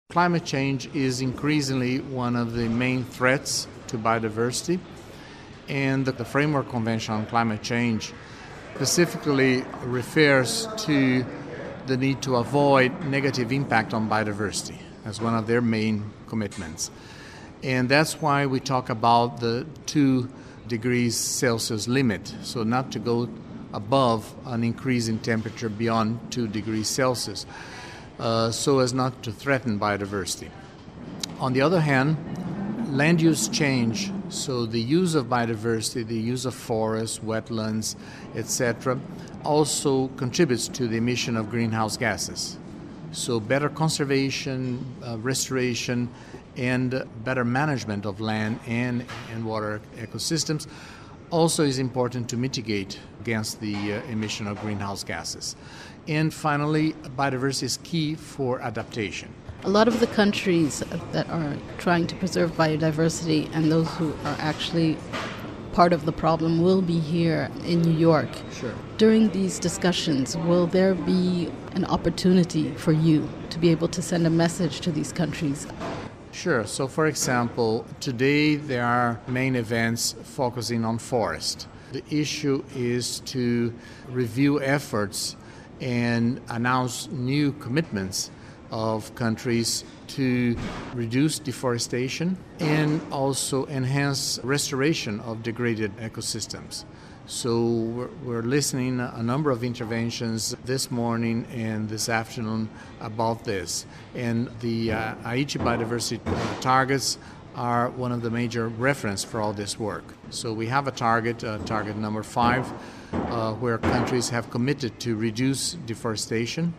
Climate change is increasingly one of the main threats to biodiversity, and the Framework Convention on Climate Change specifically refers to the need to avoid negative impact on biodiversity as one of their main commitments. And that's why we talk about the 2 degrees Celsius limit, so not to go above an increase in temperature beyond 2 degrees Celsius, so as not to threaten biodiversity. On the other hand, land use change, so the use of biodiversity, the use of forests, wetlands, etc., also contributes to the emission of greenhouse gases. So better conservation, restoration, and better management of land and water ecosystems also is important to mitigate against the emission of greenhouse gases. And finally, biodiversity is key for adaptation. A lot of the countries that are trying to preserve biodiversity and those who are actually part of the problem will be here in New York. Sure. During these discussions, will there be an opportunity for you to be able to send a message to these countries? Sure. So, for example, today there are main events focusing on forest. The issue is to review efforts and announce new commitments of countries to reduce deforestation and also enhance restoration of degraded ecosystems. So we're listening a number of interventions this morning and this afternoon about this. And the Aichi biodiversity targets are one of the major reference for all this work. So we have a target number 5, where countries have committed to reduce deforestation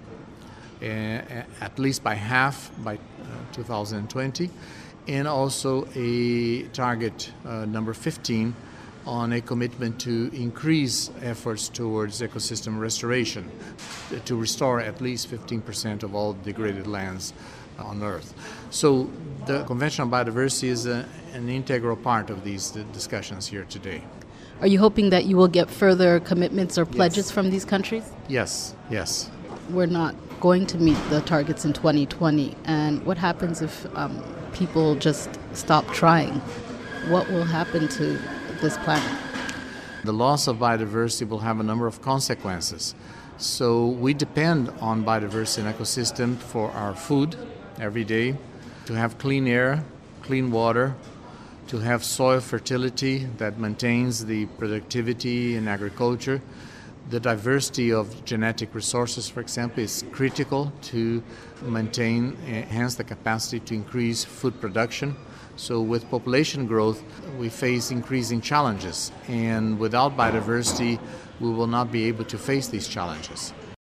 at least by half by 2020, and also a target number 15 on a commitment to increase efforts towards ecosystem restoration, to restore at least 15% of all degraded lands on Earth. So the Convention on Biodiversity is an integral part of these discussions here today. Are you hoping that you will get further commitments or pledges from these countries? Yes. We're not going to meet the targets in 2020, and what happens if people just stop trying? What will happen to this planet? The loss of biodiversity will have a number of consequences. So we depend on biodiversity and ecosystem for our food every day, to have clean air, clean water, to have soil fertility that maintains the productivity in agriculture. The diversity of genetic resources, for example, is critical to enhance the capacity to increase food production. So with population growth, we face increasing challenges, and without biodiversity, we will not be able to face these challenges.